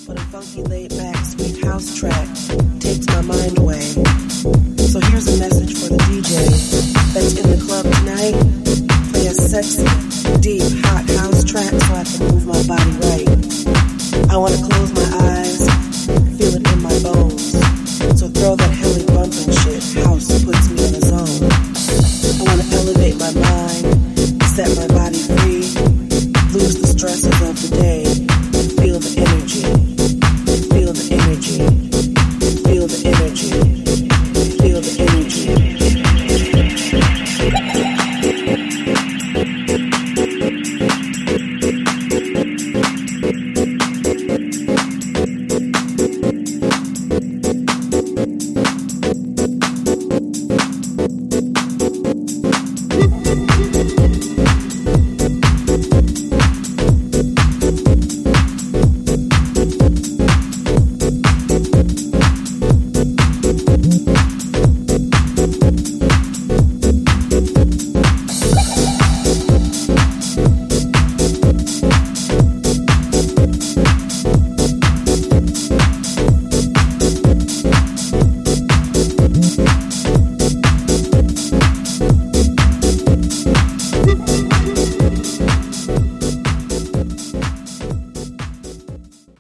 but a funky laid-back sweet house track takes my mind away. So here's a message for the DJ that's in the club tonight. Play a sexy, deep, hot house track so I can move my body right. I want to